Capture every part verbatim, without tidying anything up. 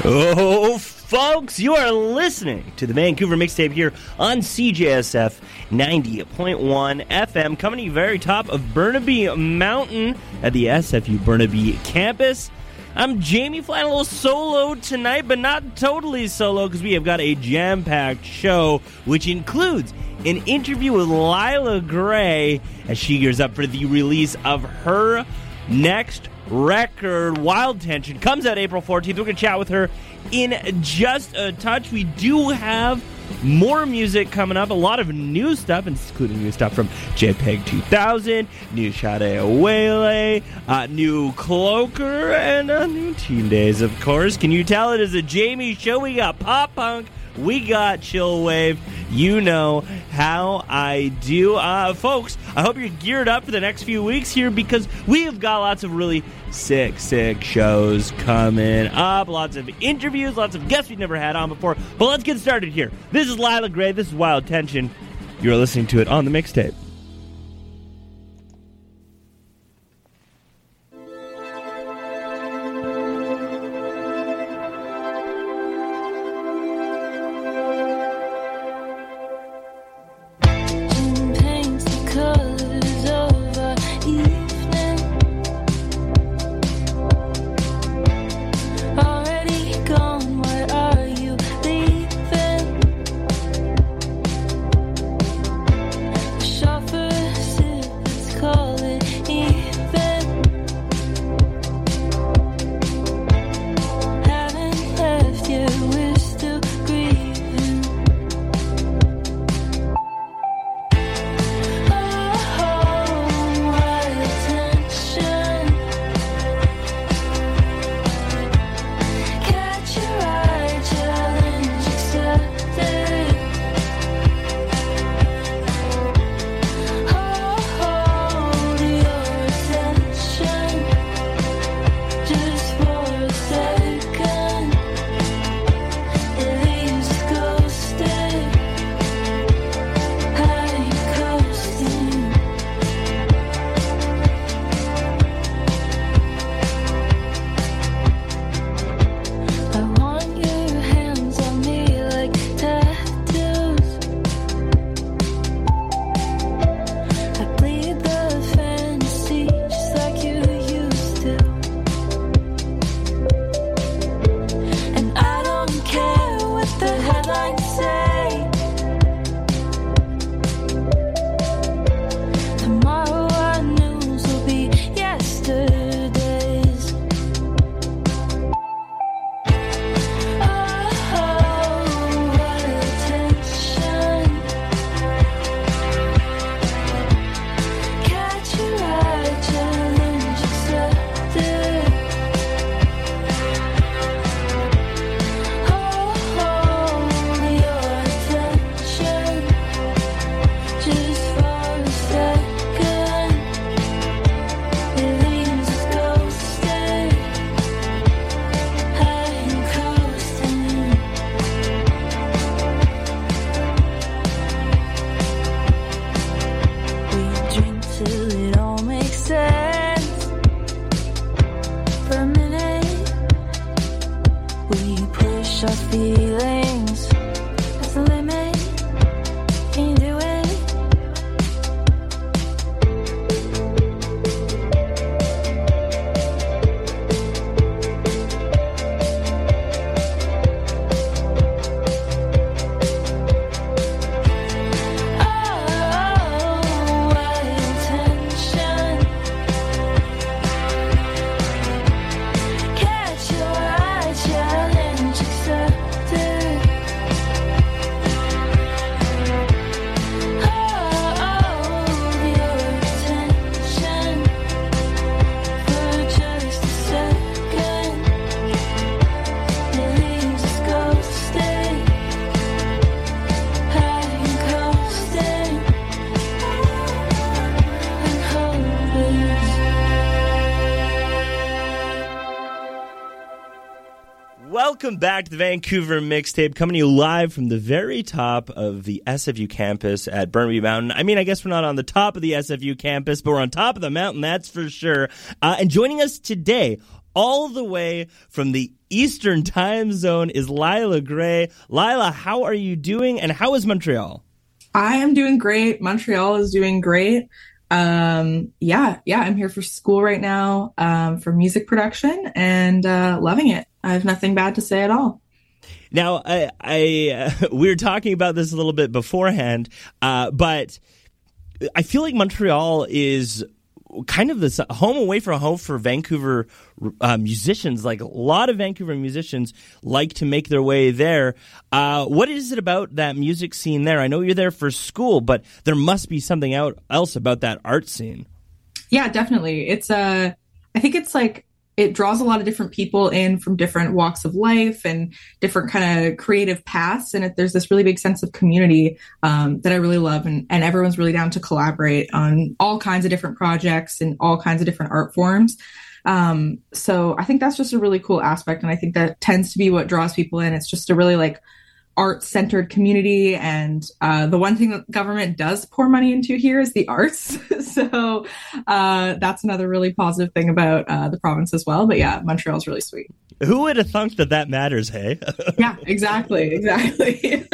Oh, folks, you are listening to the Vancouver Mixtape here on C J S F ninety point one F M, coming to you very top of Burnaby Mountain at the S F U Burnaby campus. I'm Jamie flying a little solo tonight, but not totally solo because we have got a jam-packed show, which includes an interview with Lila Gray as she gears up for the release of her next record. Wild Tension comes out April fourteenth. We're going to chat with her in just a touch. We do have more music coming up, a lot of new stuff, including new stuff from JPEG two thousand, new Sade Awele, uh, new Cloaker, and uh, new Teen Days, of course. Can you tell it is a Jamie show? We got pop punk, we got chill wave. You know how I do. Uh, folks, I hope you're geared up for the next few weeks here because we have got lots of really sick, sick shows coming up. Lots of interviews, lots of guests we've never had on before. But let's get started here. This is Lila Gray. This is Wild Tension. You're listening to it on the mixtape. Welcome back to the Vancouver Mixtape, coming to you live from the very top of the S F U campus at Burnaby Mountain. I mean, I guess we're not on the top of the S F U campus, but we're on top of the mountain, that's for sure. Uh, and joining us today, all the way from the Eastern time zone is Lila Gray. Lila, how are you doing, and how is Montreal? I am doing great. Montreal is doing great. Um, yeah, yeah, I'm here for school right now, um, for music production, and uh, loving it. I have nothing bad to say at all. Now, I, I uh, we were talking about this a little bit beforehand, uh, but I feel like Montreal is kind of the home away from home for Vancouver uh, musicians. Like, a lot of Vancouver musicians like to make their way there. Uh, what is it about that music scene there? I know you're there for school, but there must be something out else about that art scene. Yeah, definitely. It's uh, I think it's like, it draws a lot of different people in from different walks of life and different kind of creative paths. And it, there's this really big sense of community um, that I really love. And, and everyone's really down to collaborate on all kinds of different projects and all kinds of different art forms. Um, so I think that's just a really cool aspect. And I think that tends to be what draws people in. It's just a really like art-centered community, and uh, the one thing that government does pour money into here is the arts. so uh, that's another really positive thing about uh, the province as well. But yeah, Montreal's really sweet. Who would have thunk that that matters, hey? yeah, exactly, exactly.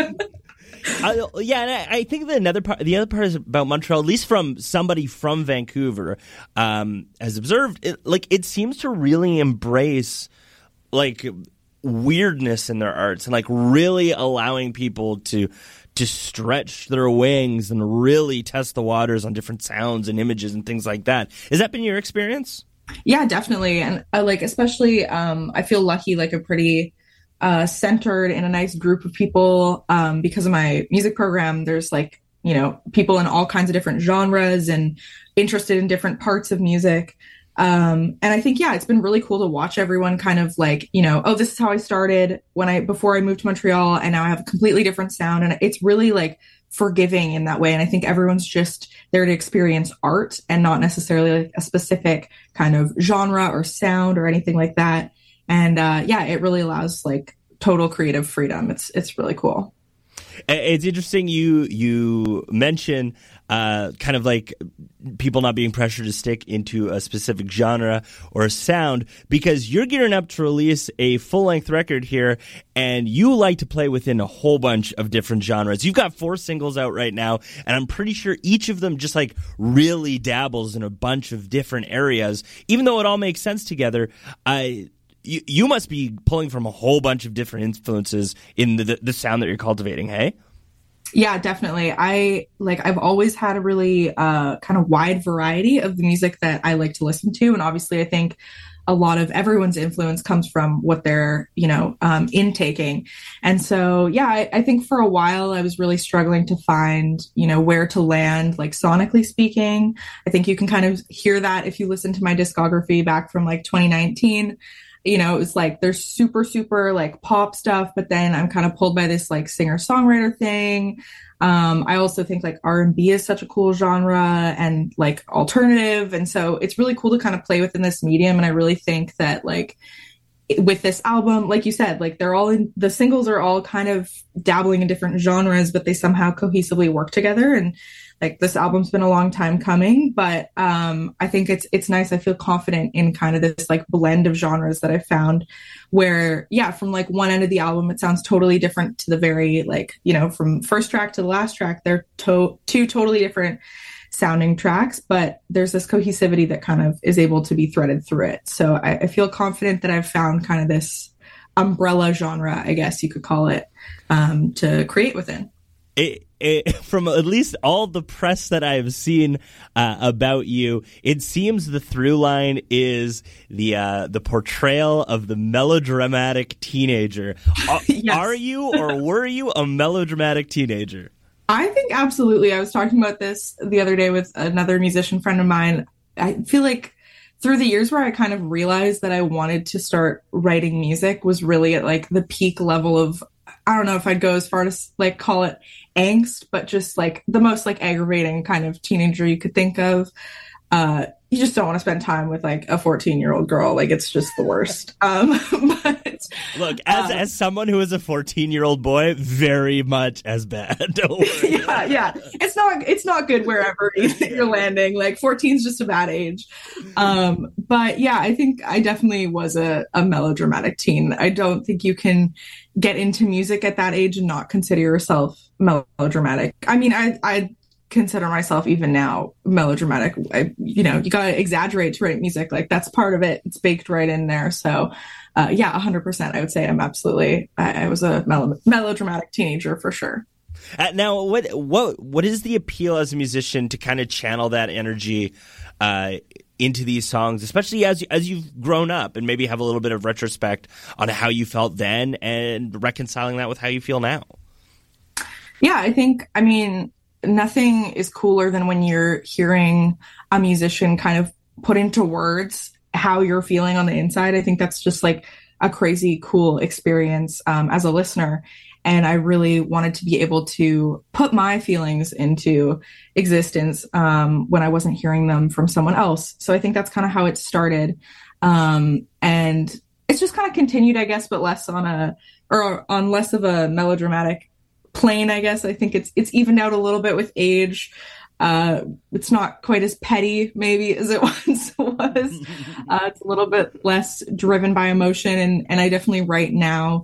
I, yeah, and I, I think that another part, the other part is about Montreal, at least from somebody from Vancouver, um, has observed, it, like, it seems to really embrace, like, weirdness in their arts, and like really allowing people to to stretch their wings and really test the waters on different sounds and images and things like that. Has that been your experience? Yeah, definitely. And uh, like, especially, um, I feel lucky, like a pretty uh, centered in a nice group of people um, because of my music program. There's like, you know, people in all kinds of different genres and interested in different parts of music. Um, and I think, yeah, it's been really cool to watch everyone kind of like, you know, oh, this is how I started when I, before I moved to Montreal, and now I have a completely different sound. And it's really like forgiving in that way. And I think everyone's just there to experience art and not necessarily like a specific kind of genre or sound or anything like that. And, uh, yeah, it really allows like total creative freedom. It's, it's really cool. It's interesting you you mention uh, kind of like people not being pressured to stick into a specific genre or a sound, because you're gearing up to release a full-length record here, and you like to play within a whole bunch of different genres. You've got four singles out right now, and I'm pretty sure each of them just like really dabbles in a bunch of different areas, even though it all makes sense together. I You, you must be pulling from a whole bunch of different influences in the, the the sound that you're cultivating, hey? Yeah, definitely. I like I've always had a really uh, kind of wide variety of the music that I like to listen to, and obviously, I think a lot of everyone's influence comes from what they're, you know, um, intaking. And so, yeah, I, I think for a while I was really struggling to find, you know, where to land, like sonically speaking. I think you can kind of hear that if you listen to my discography back from like twenty nineteen. You know, it was like there's super, super like pop stuff, but then I'm kind of pulled by this like singer-songwriter thing. Um, I also think like R and B is such a cool genre and like alternative. And so it's really cool to kind of play within this medium. And I really think that like with this album, like you said, like they're all in, the singles are all kind of dabbling in different genres, but they somehow cohesively work together. And like this album's been a long time coming, but um, I think it's it's nice. I feel confident in kind of this like blend of genres that I found where, yeah, from like one end of the album, it sounds totally different to the very like, you know, from first track to the last track, they're to- two totally different sounding tracks, but there's this cohesivity that kind of is able to be threaded through it. So I, I feel confident that I've found kind of this umbrella genre, I guess you could call it, um, to create within. It, it, from at least all the press that I've seen uh, about you, it seems the through line is the uh, the portrayal of the melodramatic teenager. Are, yes. Are you or were you a melodramatic teenager? I think absolutely. I was talking about this the other day with another musician friend of mine. I feel like through the years where I kind of realized that I wanted to start writing music was really at like the peak level of, I don't know if I'd go as far to like call it angst, but just like the most like aggravating kind of teenager you could think of. Uh, you just don't want to spend time with like a fourteen year old girl. Like it's just the worst. Um, but look, as uh, as someone who is a fourteen year old boy, very much as bad. Don't worry. Yeah, yeah. It's not it's not good wherever you're landing. Like fourteen is just a bad age. Um, but yeah, I think I definitely was a, a melodramatic teen. I don't think you can get into music at that age and not consider yourself melodramatic. I mean, I I consider myself even now melodramatic. I, you know, you gotta exaggerate to write music. Like that's part of it. It's baked right in there. So uh, yeah, one hundred percent. I would say I'm absolutely, I, I was a mel- melodramatic teenager for sure. Uh, now, what what what is the appeal as a musician to kind of channel that energy uh, into these songs, especially as as you've grown up and maybe have a little bit of retrospect on how you felt then and reconciling that with how you feel now? Yeah, I think, I mean, nothing is cooler than when you're hearing a musician kind of put into words how you're feeling on the inside. I think that's just like a crazy cool experience um, as a listener. And I really wanted to be able to put my feelings into existence um, when I wasn't hearing them from someone else. So I think that's kind of how it started. Um, and it's just kind of continued, I guess, but less on a, or on less of a melodramatic plane, I guess. I think it's it's evened out a little bit with age. Uh, it's not quite as petty, maybe, as it once was. Uh, it's a little bit less driven by emotion, and and I definitely write now.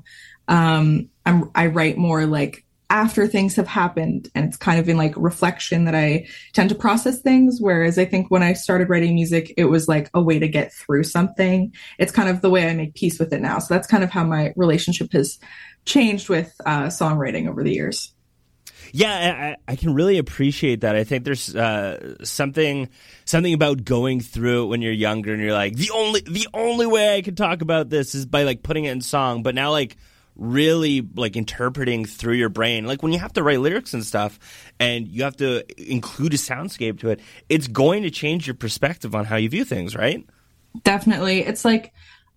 Um, I'm I write more like after things have happened, and it's kind of in like reflection that I tend to process things. Whereas I think when I started writing music, it was like a way to get through something. It's kind of the way I make peace with it now. So that's kind of how my relationship has changed with uh, songwriting over the years. Yeah, I, I can really appreciate that. I think there's uh, something something about going through it when you're younger and you're like, the only the only way I can talk about this is by like putting it in song. But now like really like interpreting through your brain, like when you have to write lyrics and stuff and you have to include a soundscape to it, it's going to change your perspective on how you view things, right? Definitely. It's like,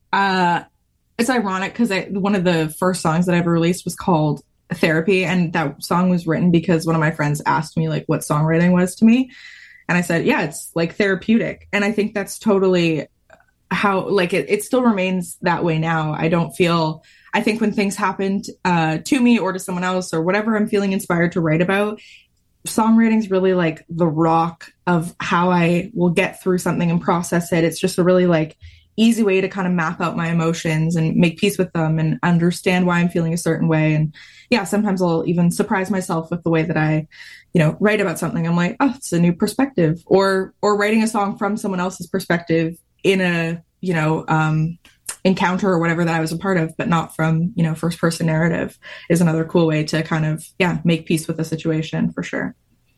uh, it's ironic because one of the first songs that I ever released was called Therapy. And that song was written because one of my friends asked me like what songwriting was to me. And I said, yeah, it's like therapeutic. And I think that's totally how, like, it, it still remains that way now. I don't feel, I think when things happened uh, to me or to someone else or whatever I'm feeling inspired to write about, songwriting is really like the rock of how I will get through something and process it. It's just a really like easy way to kind of map out my emotions and make peace with them and understand why I'm feeling a certain way. And yeah, sometimes I'll even surprise myself with the way that I, you know, write about something. I'm like, oh, it's a new perspective, or, or writing a song from someone else's perspective in a, you know, um, encounter or whatever that I was a part of, but not from, you know, first person narrative is another cool way to kind of, yeah, make peace with the situation for sure.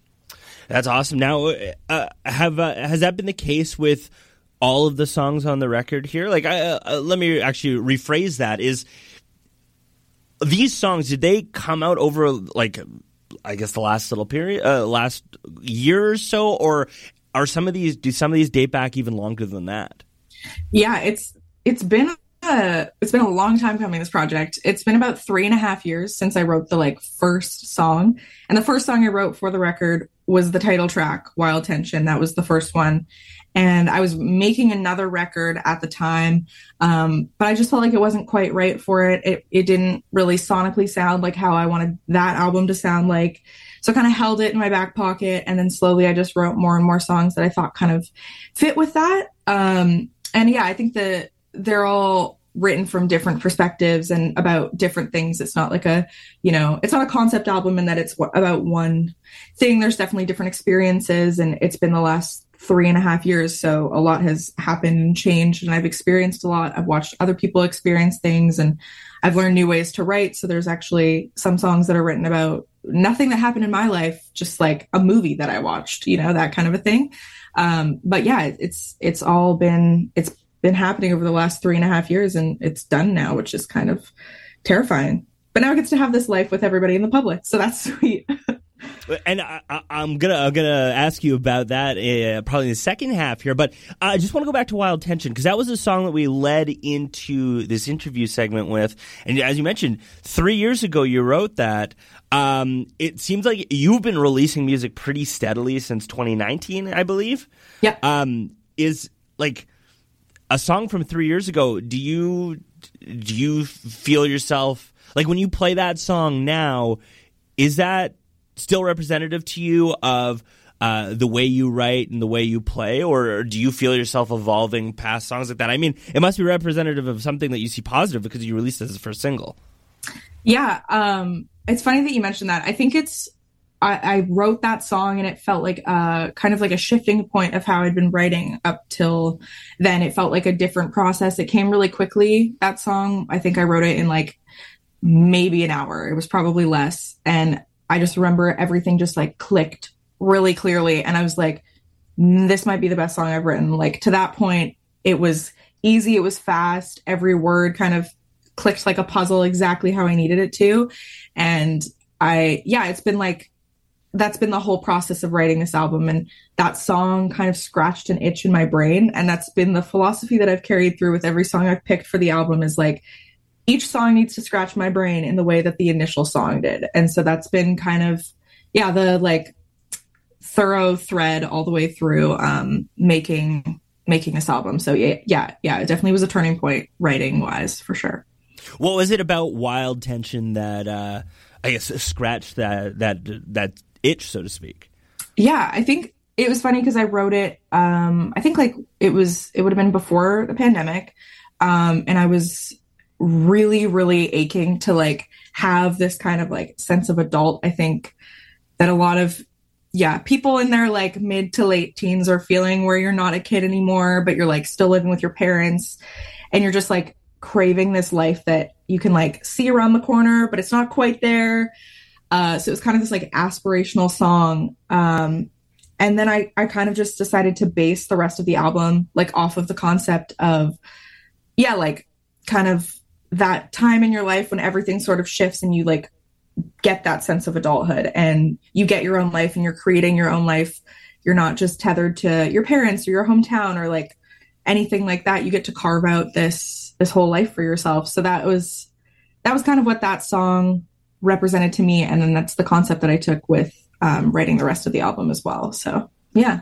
That's awesome. Now, uh, have, uh, has that been the case with all of the songs on the record here? Like, uh, uh, let me actually rephrase that. Is these songs, did they come out over, like, I guess the last little period, uh, last year or so, or are some of these, do some of these date back even longer than that? Yeah, it's it's been a it's been a long time coming, this project. It's been about three and a half years since I wrote the like first song, and the first song I wrote for the record was the title track, Wild Tension. That was the first one. And I was making another record at the time, um, but I just felt like it wasn't quite right for it. It it didn't really sonically sound like how I wanted that album to sound like. So I kind of held it in my back pocket, and then slowly I just wrote more and more songs that I thought kind of fit with that. Um, and yeah, I think that they're all written from different perspectives and about different things. It's not like a, you know, it's not a concept album in that it's about one thing. There's definitely different experiences, and it's been the last three and a half years. So a lot has happened and changed, and I've experienced a lot. I've watched other people experience things, and I've learned new ways to write. So there's actually some songs that are written about nothing that happened in my life, just like a movie that I watched, you know, that kind of a thing. Um, but yeah, it's, it's all been, it's been happening over the last three and a half years, and it's done now, which is kind of terrifying. But now I get to have this life with everybody in the public. So that's sweet. And I, I, I'm gonna I'm gonna ask you about that uh, probably in the second half here, but I just want to go back to Wild Tension, because that was a song that we led into this interview segment with. And as you mentioned, three years ago you wrote that. Um, it seems like you've been releasing music pretty steadily since twenty nineteen, I believe. Yeah. Um, is like a song from three years ago. Do you do you feel yourself like when you play that song now? Is that still representative to you of uh, the way you write and the way you play, or do you feel yourself evolving past songs like that? I mean, it must be representative of something that you see positive because you released it as a first single. Yeah, um, it's funny that you mentioned that. I think it's I, I wrote that song and it felt like a kind of like a shifting point of how I'd been writing up till then. It felt like a different process. It came really quickly. That song, I think I wrote it in like maybe an hour. It was probably less, and I just remember everything just like clicked really clearly. And I was like, this might be the best song I've written. Like to that point, it was easy. It was fast. Every word kind of clicked like a puzzle exactly how I needed it to. And I, yeah, it's been like, that's been the whole process of writing this album. And that song kind of scratched an itch in my brain. And that's been the philosophy that I've carried through with every song I've picked for the album is like, each song needs to scratch my brain in the way that the initial song did. And so that's been kind of, yeah, the like thorough thread all the way through um, making making this album. So yeah, yeah, yeah, it definitely was a turning point writing wise for sure. What was it about Wild Tension that uh, I guess scratched that that that itch, so to speak? Yeah, I think it was funny because I wrote it. Um, I think like it was it would have been before the pandemic, um, and I was really, really aching to like have this kind of like sense of adult. I think that a lot of, yeah, people in their like mid to late teens are feeling where you're not a kid anymore, but you're like still living with your parents and you're just like craving this life that you can like see around the corner, but it's not quite there. Uh, so it was kind of this like aspirational song. Um, and then I, I kind of just decided to base the rest of the album like off of the concept of, yeah, like kind of that time in your life when everything sort of shifts and you like get that sense of adulthood and you get your own life and you're creating your own life. You're not just tethered to your parents or your hometown or like anything like that. You get to carve out this, this whole life for yourself. So that was, that was kind of what that song represented to me. And then that's the concept that I took with um, writing the rest of the album as well. So, yeah.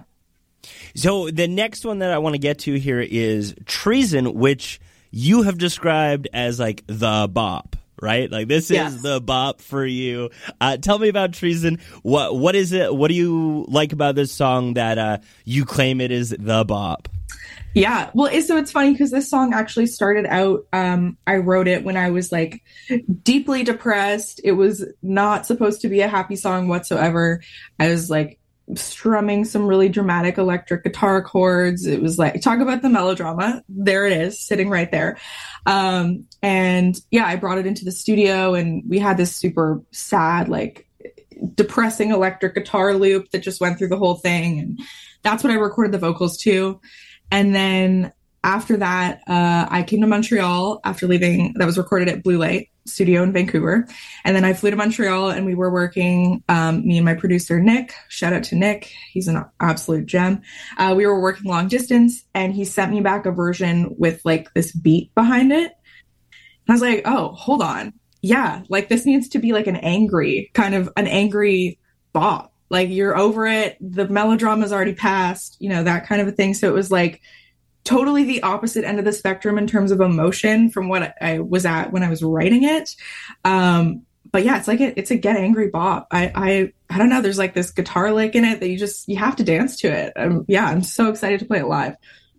So the next one that I want to get to here is Treason, which you have described as like the bop, right? Like this yes. is the bop for you. Uh, tell me about Treason. What what is it? What do you like about this song that uh, you claim it is the bop? Yeah, well, so it's funny because this song actually started out. Um, I wrote it when I was like deeply depressed. It was not supposed to be a happy song whatsoever. I was like strumming some really dramatic electric guitar chords. It was like, talk about the melodrama. There it is, sitting right there. Um, and yeah, I brought it into the studio and we had this super sad, like depressing electric guitar loop that just went through the whole thing. And that's what I recorded the vocals to. And then after that, uh, I came to Montreal after leaving. That was recorded at Blue Light Studio in Vancouver. And then I flew to Montreal and we were working, um, me and my producer, Nick, shout out to Nick. He's an absolute gem. Uh, we were working long distance and he sent me back a version with like this beat behind it. And I was like, oh, hold on. Yeah. Like this needs to be like an angry kind of an angry bop. Like you're over it. The melodrama's already passed, you know, that kind of a thing. So it was like totally the opposite end of the spectrum in terms of emotion from what I was at when I was writing it. Um, but yeah, it's like a, it's a get angry bop. I, I, I don't know. There's like this guitar lick in it that you just, you have to dance to it. Um, yeah, I'm so excited to play it live.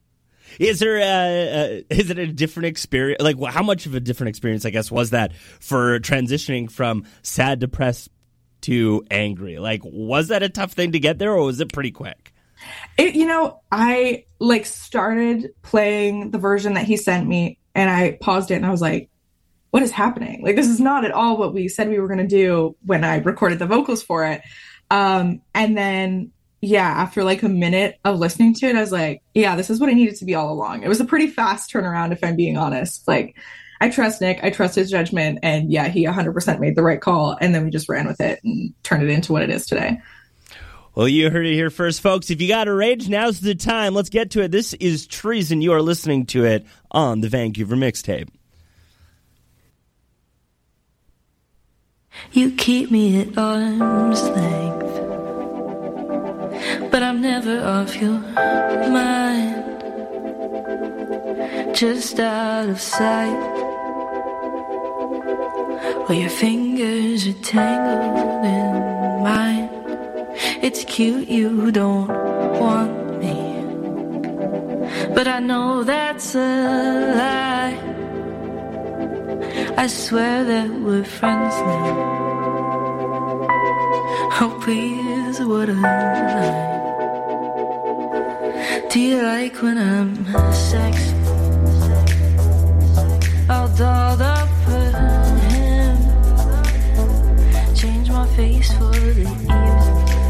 Is there a, a, is it a different experience? Like how much of a different experience, I guess, was that for transitioning from sad, depressed to angry? Like, was that a tough thing to get there or was it pretty quick? It, you know, I like started playing the version that he sent me and I paused it and I was like, what is happening? Like, this is not at all what we said we were going to do when I recorded the vocals for it. Um, and then, yeah, after like a minute of listening to it, I was like, yeah, this is what I needed to be all along. It was a pretty fast turnaround, if I'm being honest. Like, I trust Nick. I trust his judgment. And yeah, he one hundred percent made the right call. And then we just ran with it and turned it into what it is today. Well, you heard it here first, folks. If you got a rage, now's the time. Let's get to it. This is Treason. You are listening to it on the Vancouver Mixtape. You keep me at arm's length, but I'm never off your mind. just out of sight. While your fingers are tangled in mine. It's cute you don't want me, but I know that's a lie. I swear that we're friends now. Oh please, what a lie. Do you like when I'm sexy? All dolled up for him. Change my face for the evening,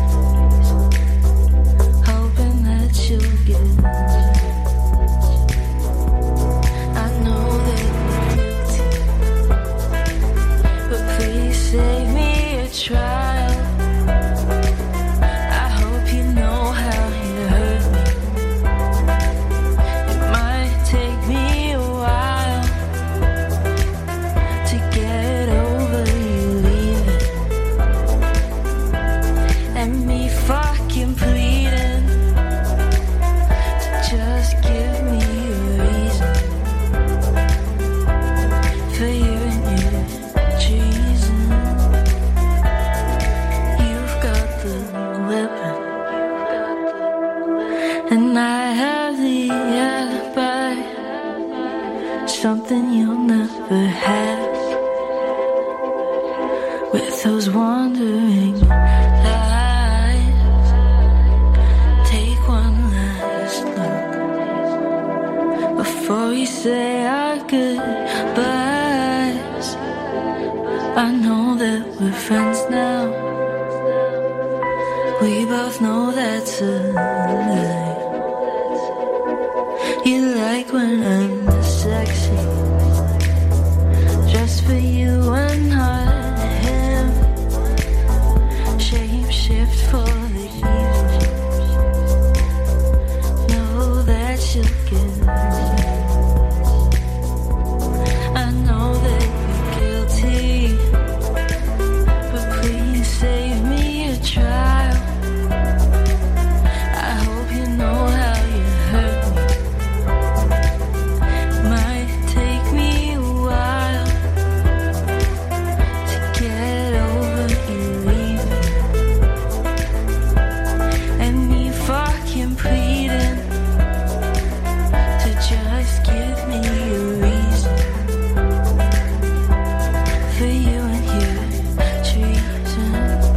hoping that you'll get it. I know that you're guilty, but please save me a trial. I hope you know how you hurt me. It might take me a while to get over you leaving, and me fucking pleading to just give me a reason for you and your treason. You've got the weapon, and I have the alibi. Something you'll never have. With those wandering eyes, take one last look before we say our goodbyes. I know that we're friends now. We both know that's a lie. You like when I'm sexy, just for you and not him. Shape shift for the evening. Know that you'll get it. I know that you're guilty, but please save me a trial. I hope you know how you hurt me. Might take me a while to get over you leaving, and me fucking pleading to just give me a reason for you and your treason.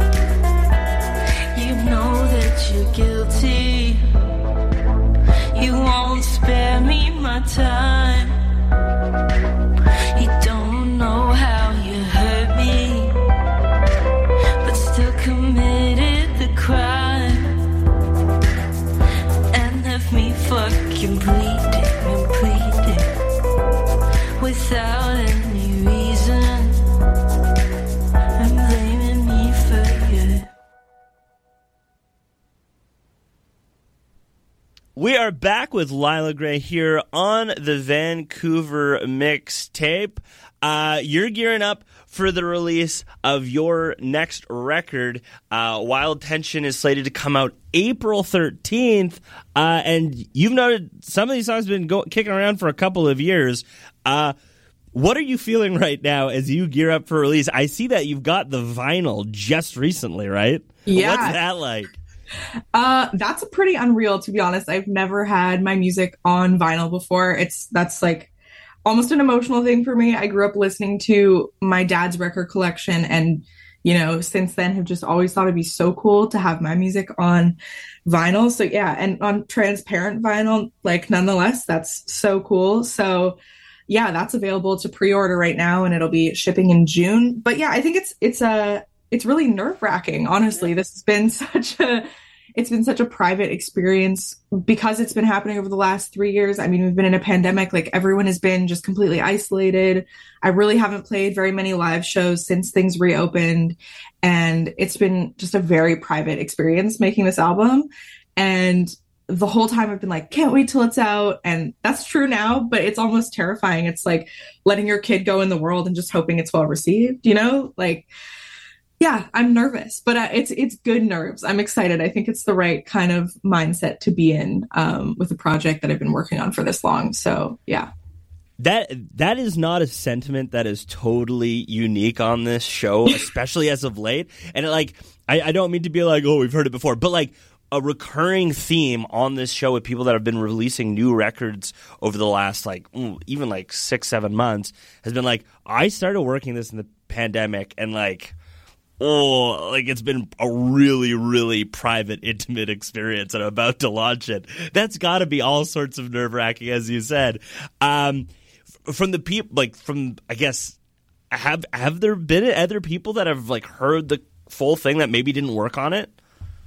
You know that you're guilty. You won't spare me my time. You don't know how you hurt me, but still committed the crime, and left me fucking bleeding and pleading without any reason, and blaming me for you. We are back with Lila Gray here on the Vancouver Mixtape. Uh, you're gearing up for the release of your next record. Uh, Wild Tension is slated to come out April thirteenth, uh, and you've noted some of these songs have been go- kicking around for a couple of years. Uh, what are you feeling right now as you gear up for release? I see that you've got the vinyl just recently, right? Yeah. What's that like? Uh, that's pretty unreal, to be honest. I've never had my music on vinyl before. It's that's like almost an emotional thing for me. I grew up listening to my dad's record collection, and you know, since then have just always thought it'd be so cool to have my music on vinyl. So yeah, and on transparent vinyl, like nonetheless, that's so cool. So yeah, that's available to pre-order right now, and it'll be shipping in June. But yeah, I think it's it's a it's really nerve-wracking, honestly. This has been such a it's been such a private experience because it's been happening over the last three years. I mean, we've been in a pandemic, like everyone has been just completely isolated. I really haven't played very many live shows since things reopened. And it's been just a very private experience making this album. And the whole time I've been like, can't wait till it's out. And that's true now, but it's almost terrifying. It's like letting your kid go in the world and just hoping it's well received, you know, like, yeah, I'm nervous, but uh, it's it's good nerves. I'm excited. I think it's the right kind of mindset to be in um, with a project that I've been working on for this long. So, yeah. That that is not a sentiment that is totally unique on this show, especially as of late. And like, I, I don't mean to be like, oh, we've heard it before, but like a recurring theme on this show with people that have been releasing new records over the last like ooh, even like six, seven months has been like, I started working this in the pandemic, and like, oh, like it's been a really, really private, intimate experience, and I'm about to launch it. That's got to be all sorts of nerve wracking, as you said. Um, From the people, like from, I guess, have have there been other people that have like heard the full thing that maybe didn't work on it?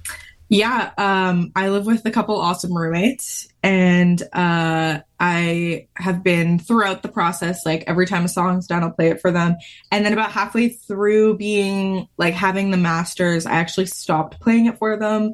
Yeah, um, I live with a couple awesome roommates, and uh, I have been throughout the process. Like every time a song's done, I'll play it for them, and then about halfway through being like having the masters, I actually stopped playing it for them.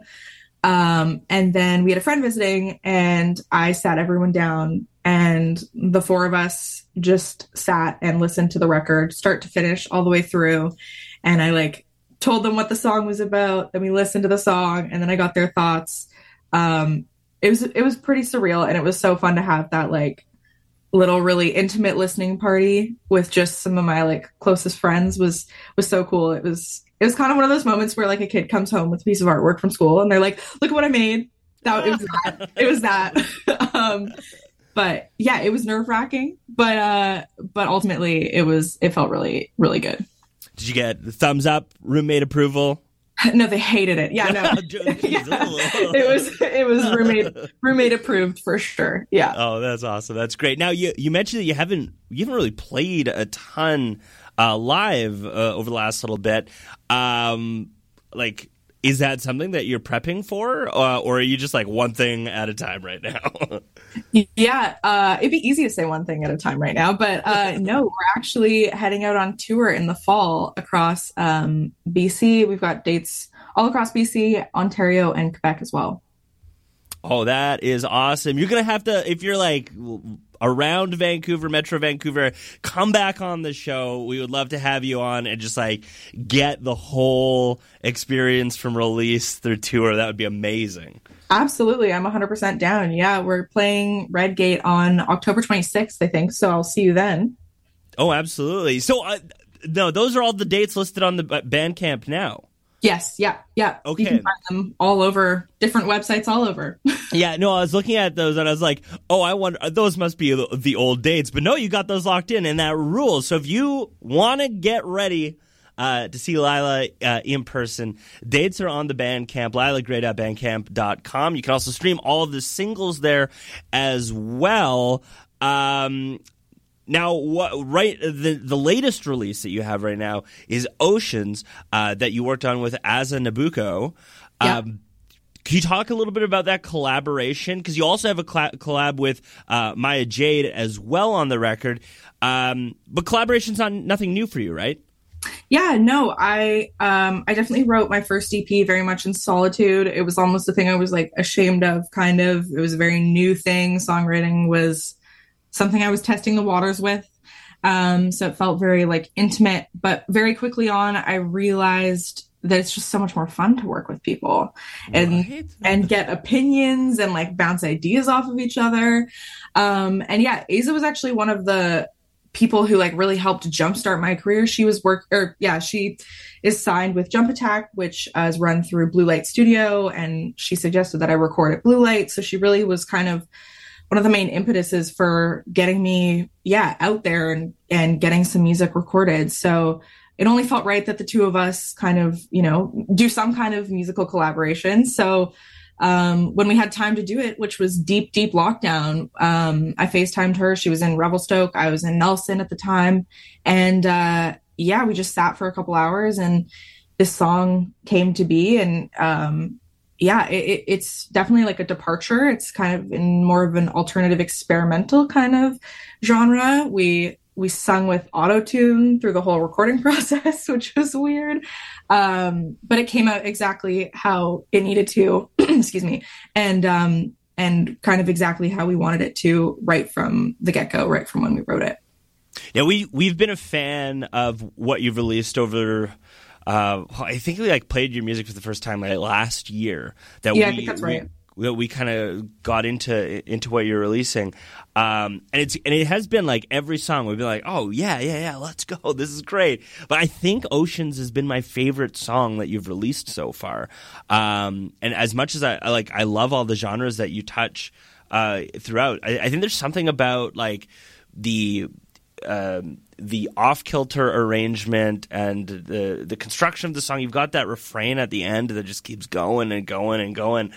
Um, and then we had a friend visiting, and I sat everyone down. And the four of us just sat and listened to the record, start to finish, all the way through. And I like told them what the song was about. Then we listened to the song, and then I got their thoughts. Um, it was it was pretty surreal, and it was so fun to have that like little really intimate listening party with just some of my like closest friends. was was so cool. It was it was kind of one of those moments where like a kid comes home with a piece of artwork from school, and they're like, "Look what I made." That it was that. It was that. um, But yeah, it was nerve wracking, but uh, but ultimately it was it felt really really good. Did you get the thumbs up, roommate approval? No, they hated it. Yeah, no, yeah. it was it was roommate roommate approved for sure. Yeah. Oh, that's awesome. That's great. Now you you mentioned that you haven't you haven't really played a ton uh, live uh, over the last little bit. Um, like. Is that something that you're prepping for, uh, or are you just like one thing at a time right now? Yeah, uh, it'd be easy to say one thing at a time right now, but uh, no, we're actually heading out on tour in the fall across um, B C. We've got dates all across B C, Ontario, and Quebec as well. Oh, that is awesome. You're going to have to, if you're like around Vancouver, Metro Vancouver, come back on the show. We would love to have you on and just like get the whole experience from release through tour. That would be amazing. Absolutely. I'm one hundred percent down. Yeah, we're playing Redgate on October twenty-sixth, I think. So I'll see you then. Oh, absolutely. So, uh, no, those are all the dates listed on the Bandcamp now. Yes, yeah, yeah. Okay. You can find them all over, different websites all over. Yeah, no, I was looking at those and I was like, oh, I wonder, those must be the, the old dates. But no, you got those locked in, and that rules. So if you want to get ready uh, to see Lila uh, in person, dates are on the Bandcamp, lila gray dot bandcamp dot com. You can also stream all of the singles there as well. Um Now, what, right, the the latest release that you have right now is Oceans, uh, that you worked on with Aza Nabucco. Yeah. Um, can you talk a little bit about that collaboration? Because you also have a cl- collab with uh, Maya Jade as well on the record. Um, but collaboration's not nothing new for you, right? Yeah, no, I um, I definitely wrote my first E P very much in solitude. It was almost a thing I was like ashamed of, kind of. It was a very new thing. Songwriting was something I was testing the waters with. Um, so it felt very like intimate, but very quickly on, I realized that it's just so much more fun to work with people and, right. and get opinions and like bounce ideas off of each other. Um, and yeah, Aza was actually one of the people who like really helped jumpstart my career. She was work or yeah, she is signed with Jump Attack, which uh, is run through Blue Light Studio. And she suggested that I record at Blue Light. So she really was kind of one of the main impetuses for getting me, yeah, out there and, and getting some music recorded. So it only felt right that the two of us kind of, you know, do some kind of musical collaboration. So um, when we had time to do it, which was deep, deep lockdown, um, I FaceTimed her. She was in Revelstoke. I was in Nelson at the time. And uh, yeah, we just sat for a couple hours and this song came to be. And um yeah, it, it's definitely like a departure. It's kind of in more of an alternative experimental kind of genre. We we sung with auto-tune through the whole recording process, which was weird. Um, but it came out exactly how it needed to, excuse me, and um, and kind of exactly how we wanted it to right from the get-go, right from when we wrote it. Yeah, we, we've been a fan of what you've released over... Uh, I think we like played your music for the first time like last year. That yeah, we, I think that's right. we, we kind of got into into what you're releasing, um, and it's and it has been like every song we've been like, oh yeah, yeah, yeah, let's go, this is great. But I think Oceans has been my favorite song that you've released so far. Um, and as much as I, I like, I love all the genres that you touch uh, throughout. I, I think there's something about like the. Um, the off-kilter arrangement and the the construction of the song. You've got that refrain at the end that just keeps going and going and going.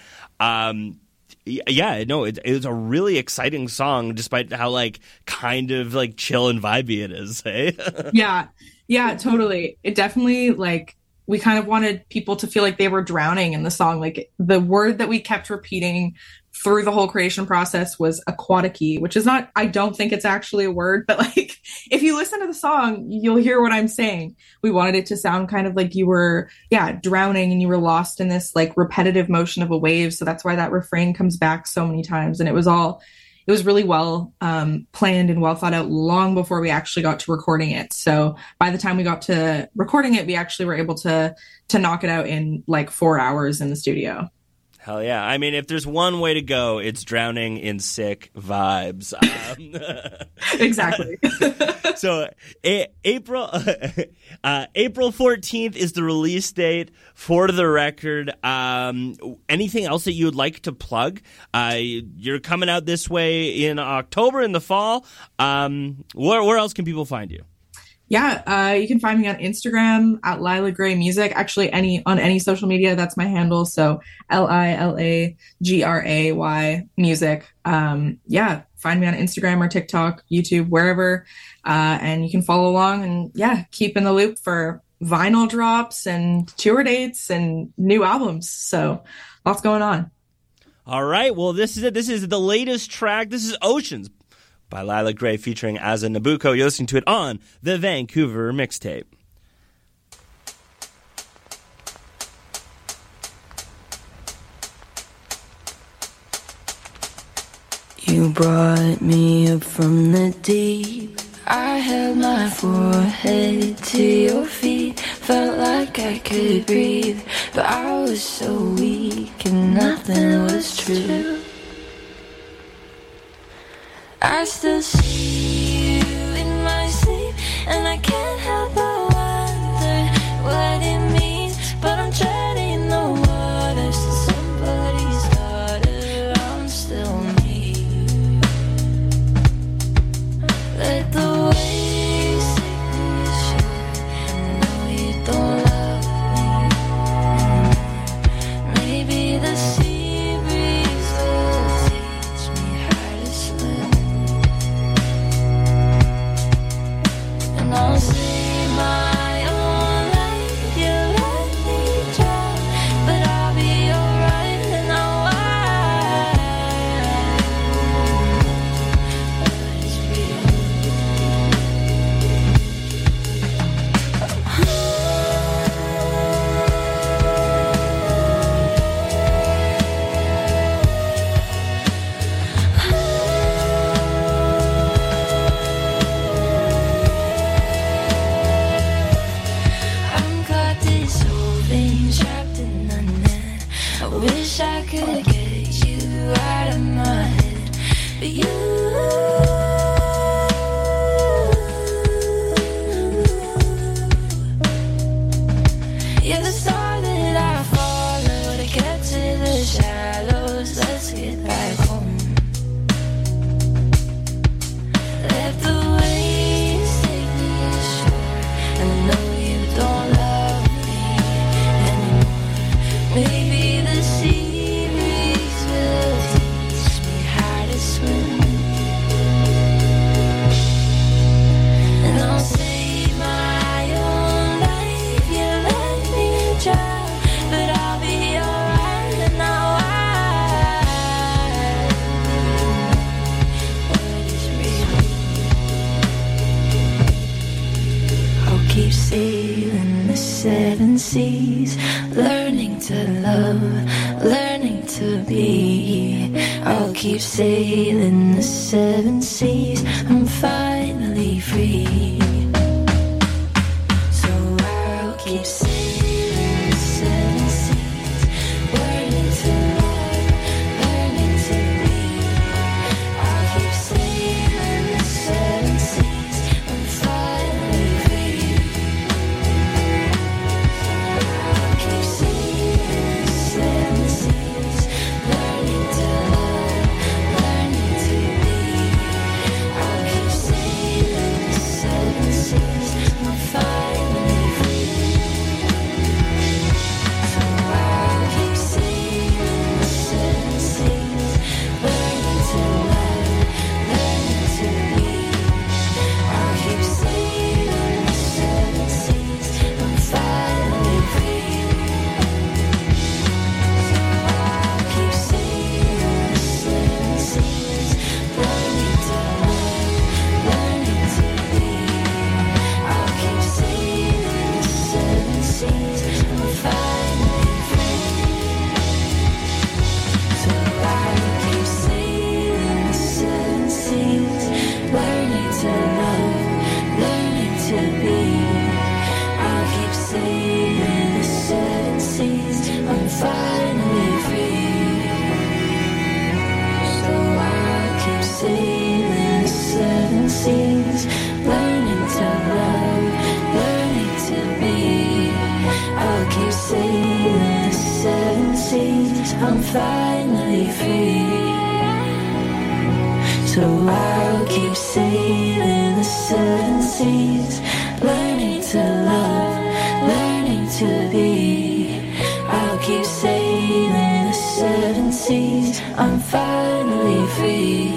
Um, yeah, no, it, it's a really exciting song, despite how like kind of like chill and vibey it is. Hey, yeah, yeah, totally. It definitely like we kind of wanted people to feel like they were drowning in the song. Like the word that we kept repeating through the whole creation process was aquaticy, which is not, I don't think it's actually a word, but like, if you listen to the song, you'll hear what I'm saying. We wanted it to sound kind of like you were, yeah, drowning and you were lost in this like repetitive motion of a wave. So that's why that refrain comes back so many times. And it was all, it was really well um, planned and well thought out long before we actually got to recording it. So by the time we got to recording it, we actually were able to, to knock it out in like four hours in the studio. Hell yeah. I mean, if there's one way to go, it's drowning in sick vibes. Um, exactly. So a- April uh, April fourteenth is the release date for the record. Um, anything else that you would like to plug? Uh, you're coming out this way in October in the fall. Um, where, where else can people find you? Yeah, uh, you can find me on Instagram at Lila Gray Music. Actually, any on any social media, that's my handle. So L I L A G R A Y Music. Um, yeah, find me on Instagram or TikTok, YouTube, wherever. Uh, and you can follow along and, yeah, keep in the loop for vinyl drops and tour dates and new albums. So lots going on. All right. Well, this is it. This is the latest track. This is Oceans by Lila Gray featuring Asa Nabuco. You're listening to it on the Vancouver Mixtape. You brought me up from the deep. I held my forehead to your feet. Felt like I could breathe, but I was so weak and nothing was true. I still see you in my sleep, and I can't help but wonder what it means. But I'm treading the water, so somebody's daughter, I'm still me. Let the waves take me ashore. I know you don't love me anymore. Maybe the sea breeze will teach me how to swim. And I'll save my own life, you let me drown, but I'll be alright and I'll ride. But it's I'm caught dissolving, trapped in the net. I wish I could get you out of my head, but you you're the star that I follow to get to the shallows. Let's get back home. Let the waves take me ashore. I know you don't love me anymore. Maybe the sea breeze will teach me how to swim. And I'll save my own life. You let me drown, but I'll be alright and I'll ride. What is real? I'll keep sailing the seven seas, learning to love, learning to be. I'll keep sailing the seven seas, I'm finally free. So I'll keep sailing the seven seas, learning to love, finally free. So I'll keep sailing the seven seas, learning to love, learning to be. I'll keep sailing the seven seas, I'm finally free.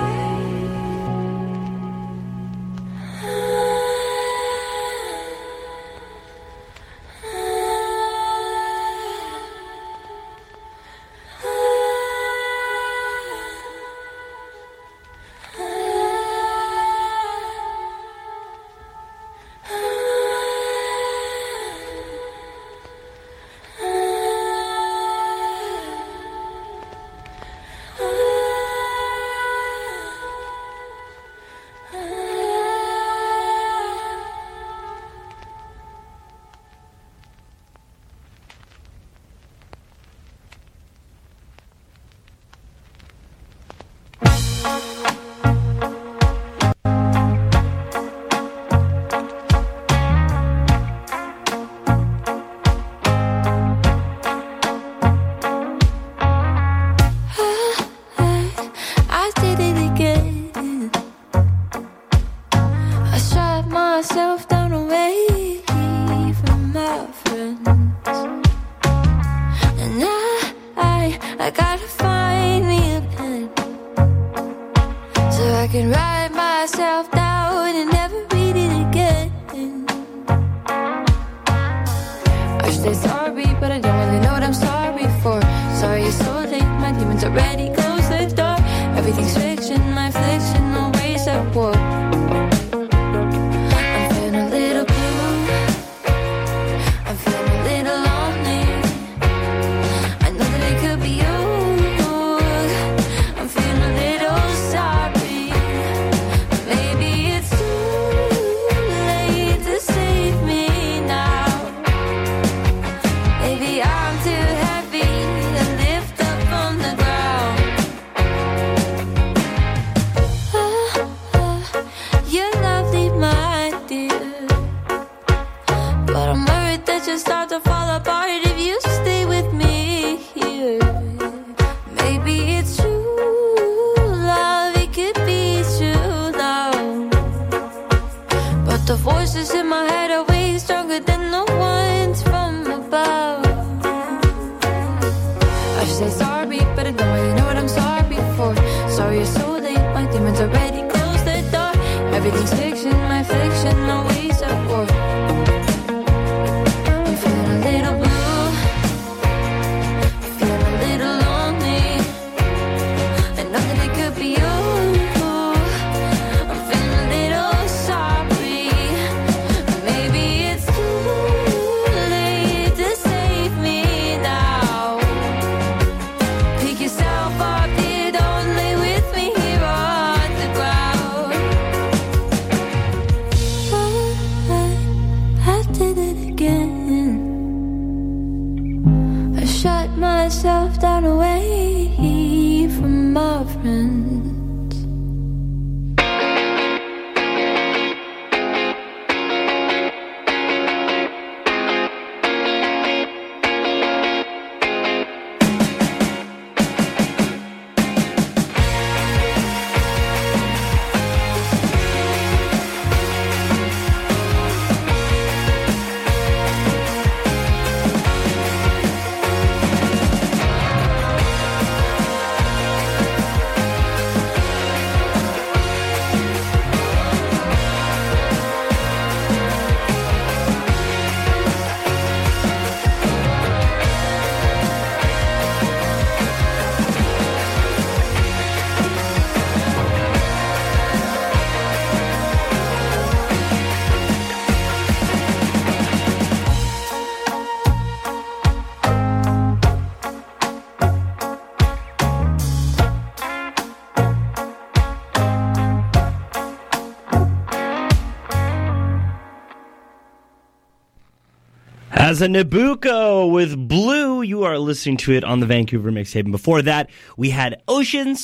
As a Nabucco with Blue, you are listening to it on the Vancouver Mixtape. And before that, we had Oceans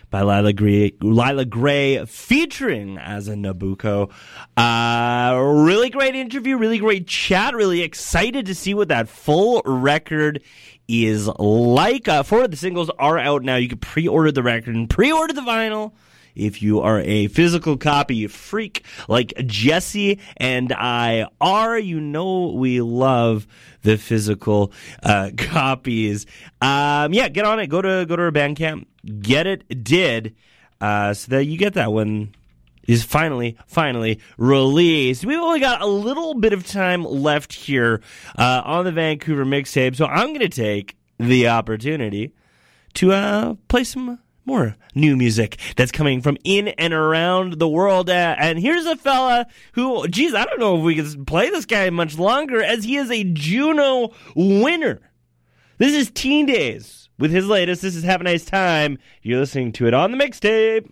by Lila Gray, Lila Gray featuring as a Nabucco. Uh, really great interview, really great chat, really excited to see what that full record is like. Uh, four of the singles are out now. You can pre-order the record and pre-order the vinyl if you are a physical copy freak like Jesse and I are. You know we love the physical uh, copies. Um, yeah, get on it. Go to go to our Bandcamp. Get it did uh, so that you get that one is finally, finally released. We've only got a little bit of time left here uh, on the Vancouver mixtape, so I'm going to take the opportunity to uh, play some more new music that's coming from in and around the world. Uh, and here's a fella who, geez, I don't know if we can play this guy much longer, as he is a Juno winner. This is Teen Days with his latest. This is Have a Nice Time. You're listening to it on the mixtape.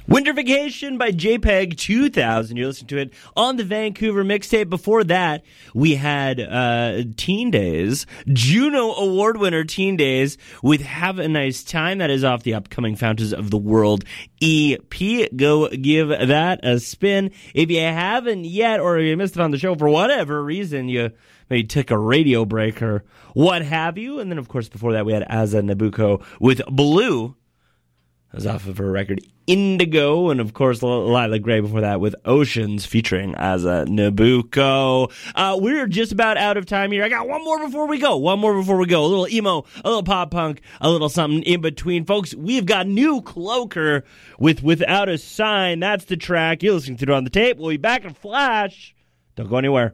Winter Vacation by JPEG two thousand. You're listening to it on the Vancouver Mixtape. Before that, we had uh, Teen Days, Juno Award winner Teen Days with Have a Nice Time. That is off the upcoming Fountains of the World E P. Go give that a spin. If you haven't yet, or you missed it on the show for whatever reason, you maybe took a radio break or what have you. And then, of course, before that, we had Asa Nabucco with Blue. That was off of her record Indigo, and of course Lila Gray before that with Oceans featuring Asa Nabucco. Uh, we're just about out of time here. I got one more before we go. One more before we go. A little emo, a little pop punk, a little something in between. Folks, we've got new Cloaker with Without a Sign. That's the track. You're listening to it on the tape. We'll be back in Flash. Don't go anywhere.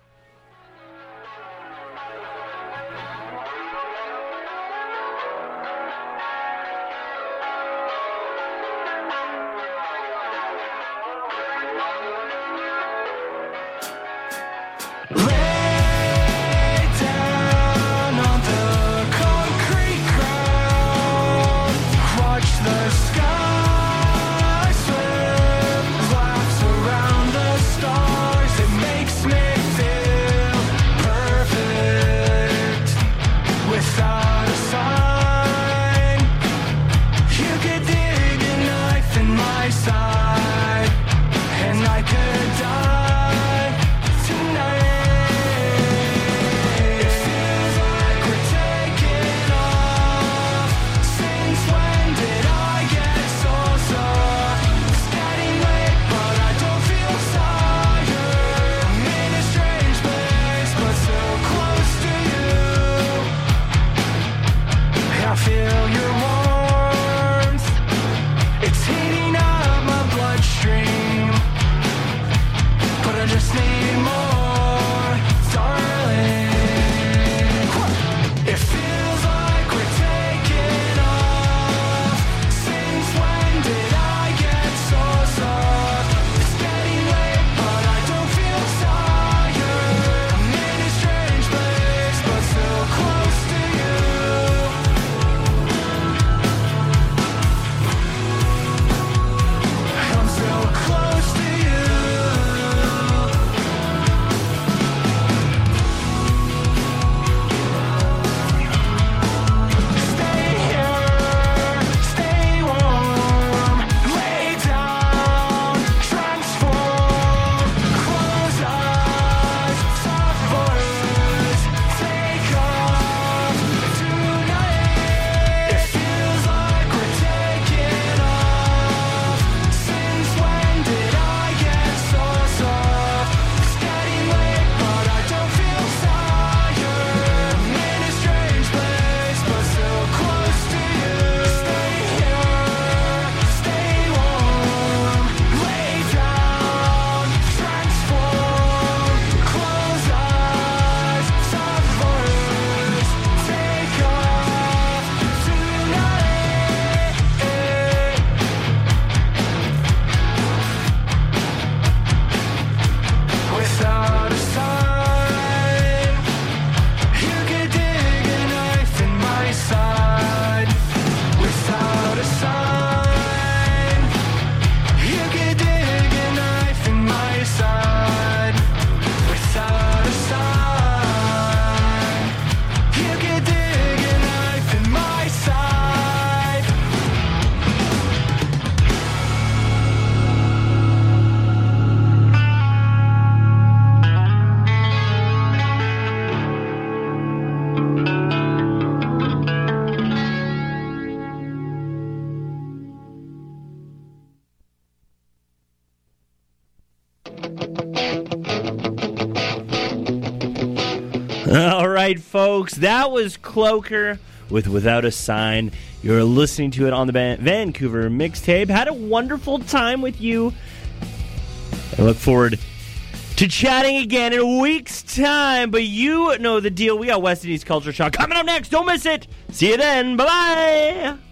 All right, folks, that was Cloaker with Without a Sign. You're listening to it on the Van- Vancouver Mixtape. Had a wonderful time with you. I look forward to chatting again in a week's time. But you know the deal. We got West Indies Culture Shock coming up next. Don't miss it. See you then. Bye-bye.